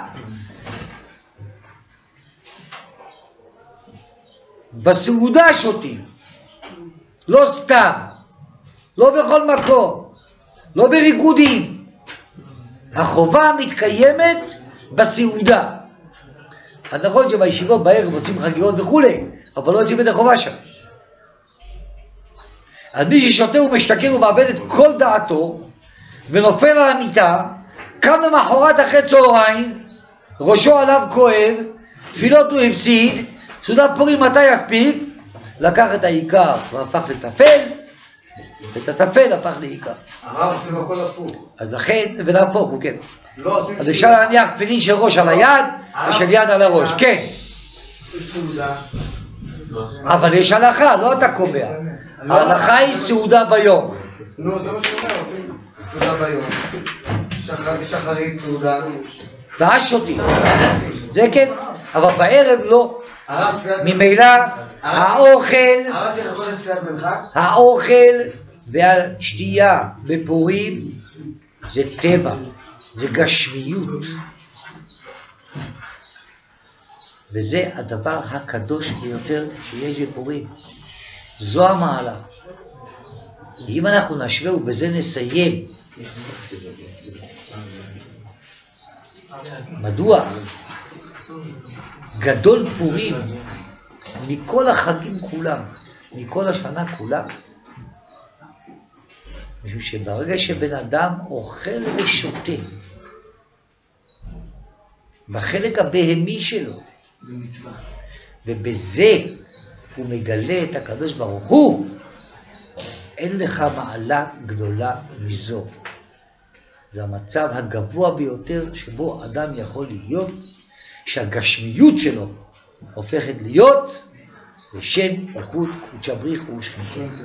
בסעודה שותים, לא סתם, לא בכל מקום, לא בריקודים. החובה מתקיימת בסעודה. אז נכון שבישיבות בערב עושים חגיגות וכולי, אבל לא יוצאים את החובה שם. אז מי ששותה ומשתכר ומאבד את כל דעתו ונופל על המיטה, קם למחרת אחרי צהריים, ראשו עליו כואב, תפילות הוא הפסיד, סעודת פורים מתי יספיק? לקח את העיקר והפך לטפל, ואת הטפל הפך לעיקר. הרב זה לא כל הפוך. אז לכן, ולהפוך הוא כן. אז אפשר להניח תפילין של ראש על היד ושל יד על הראש, כן. אבל יש הלכה, לא אתה קובע. ההלכה היא סעודה ביום. נו, זה מה שאומר, עושים סעודה ביום. שחרית סעודה. דעש אותי. זה כן, אבל בערב לא. ממילא האוכל, האוכל והשתייה בפורים זה טבע, זה גשמיות. וזה הדבר הקדוש ביותר שיש בפורים. זו המעלה. אם אנחנו נשווה ובזה נסיים, מדוע גדול פורים מכל החגים כולם, מכל השנה כולה? משום שברגע שבן אדם אוכל ושותה בחלק הבהמי שלו, זה מצווה. ובזה הוא מגלה את הקדוש ברוך הוא, אין לך מעלה גדולה מזו. זה המצב הגבוה ביותר שבו אדם יכול להיות, שהגשמיות שלו הופכת להיות לשם איכות קודשא בריך ושכינתו.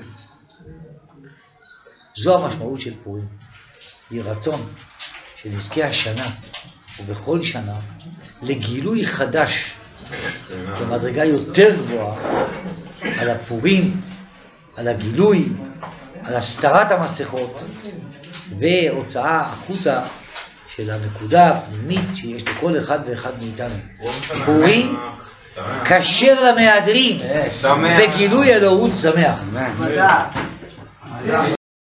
זו המשמעות של פורים. היא רצון שנזכה השנה ובכל שנה לגילוי חדש במדרגה יותר גבוהה על הפורים, על הגילוי, על הסתרת המסכות והוצאה החוצה של הנקודה הפנימית שיש לכל אחד ואחד מאיתנו. פורים כשר למהדרין וגילוי אלוהות שמח.